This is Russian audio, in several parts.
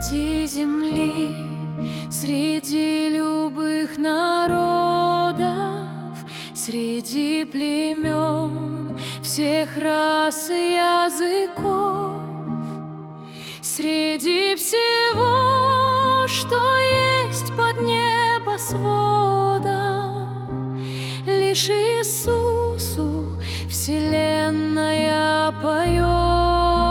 Среди земли, среди любых народов, среди племен, всех рас и языков, среди всего, что есть под небосводом, лишь Иисусу вселенная поет.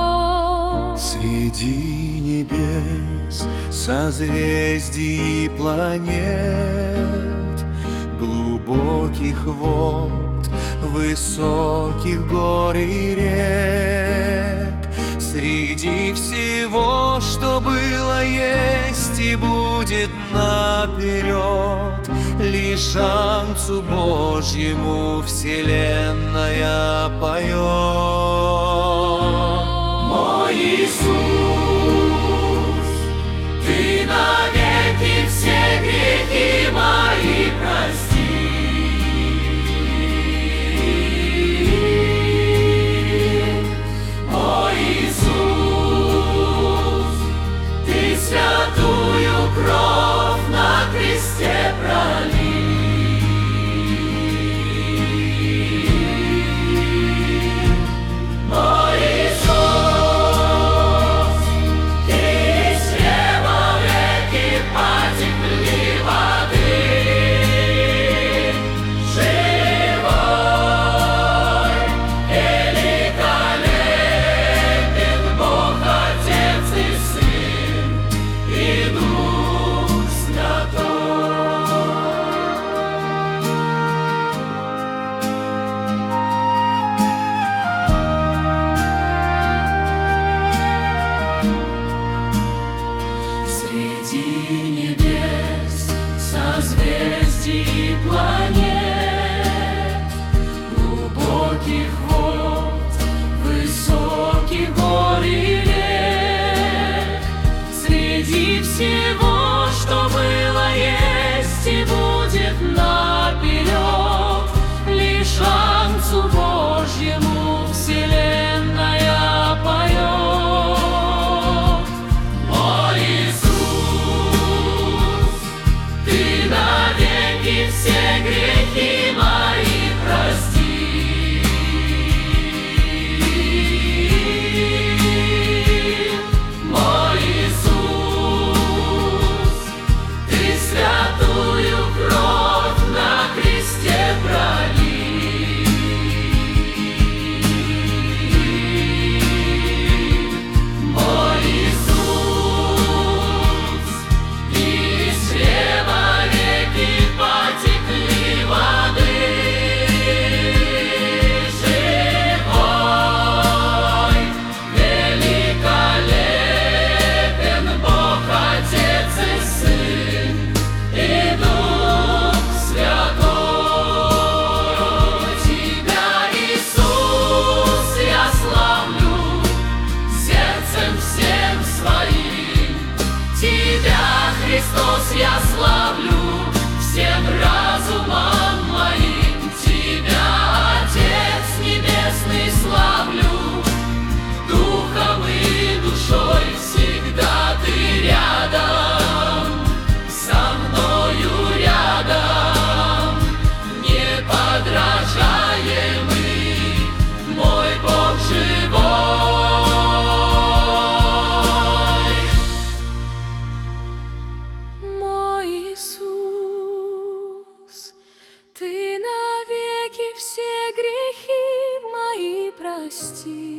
Среди небес, созвездий и планет, глубоких вод, высоких гор и рек, среди всего, что было, есть и будет наперед, лишь Агнцу Божьему вселенная поет. Мой Иисус, Ты навеки все грехи мои прости. Мой Иисус, Ты святую кровь на кресте пролил. Созвездий и планет, глубоких вод, высоких гор и рек, среди всего, что было, есть и будет наперед, лишь Агнцу Божьему вселенная поет. Мой Иисус, Ты навеки все грехи мои прости. Мой Иисус, Ты святую кровь на кресте пролил. Мой Иисус, из чрева реки потекли воды. Живой, великолепен Бог, Отец и Сын, и Дух Святой. Тебя, Иисус, я славлю сердцем всем своим. Тебя, Христос, я славлю всем разумом моим. Тебя, Отец Небесный, славлю духом и душой. Всегда Ты рядом, со мною рядом, неподражаемый мой Бог живой. Мой Иисус, Ты навеки все грехи мои прости.